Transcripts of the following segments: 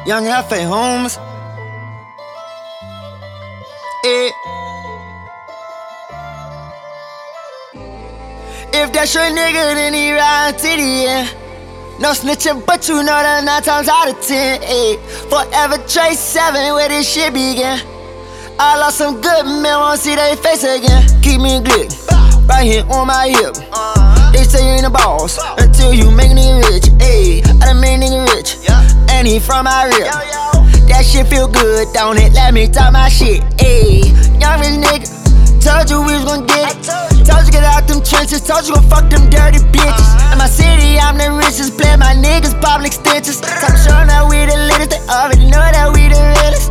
Young F.A. Holmes. If that's your nigga, then he ride to the end. No snitching, but you know that 9 times out of 10. Forever Trace 7 where this shit begin. I lost some good men, won't see they face again. Keep me glick, right here on my hip. They say you ain't a boss until you make a nigga rich. I done made nigga rich, and he from my rip. That shit feel good, don't it? Let me talk my shit. Young rich nigga, told you we was gon' get it. Told you get out them trenches, told you gon' fuck them dirty bitches. In my city, I'm the richest, play my niggas public extensions. Talk showing that we the latest, they already know that we the realest.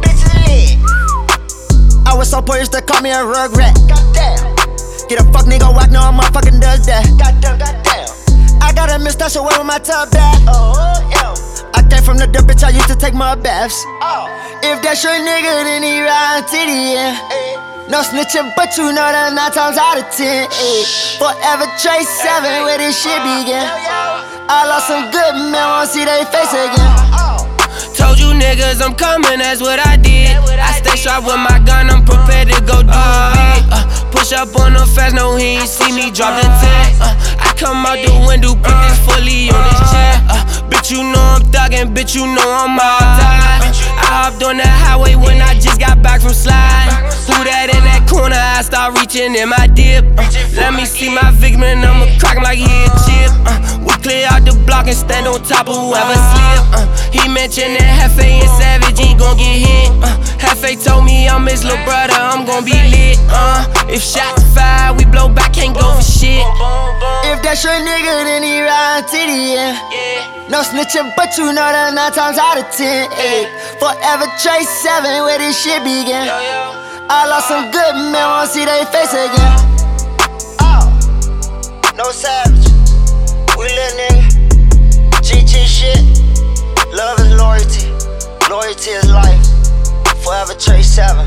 I was so poised to call me a rugrat. Goddamn. Get a fuck nigga whack, no motherfucking does that. Goddamn, goddamn. I got a mustache away with my top back. I came from the dirt, bitch, I used to take my baths. If that's your nigga, then he ride to the end. No snitching, but you know that 9 times out of 10. Forever Trace 7 where this shit begin. I lost some good men, won't see they face again. Told you niggas I'm coming, that's what I did. I stay sharp with my gun, I'm prepared to go do it. Push up on him fast, no he ain't see me drop the 10. I come out the window, put this fully on his chair. Bitch, you know I'm thuggin', bitch, you know I'm all tied. I hopped on the highway when I just got back from slide. Who that in that corner, I start reaching in my dip. Let me see my victim, I'ma crack him like he a chip. We clear out the block and stand on top of whoever slip. He mentioned that Hefe and Savage ain't gon' get hit. Hefe told me I'm his little brother, I'm gon' be lit. If shots fire, we blow back, can't go for shit. If that's your nigga, then he ride to the end. No snitching, but you know that 9 times out of 10. Forever Trace 7 where this shit begin. I lost some good men, won't see they face again. No Savage, we lit nigga. GG shit. Love is loyalty, loyalty is life. Forever Trace 7.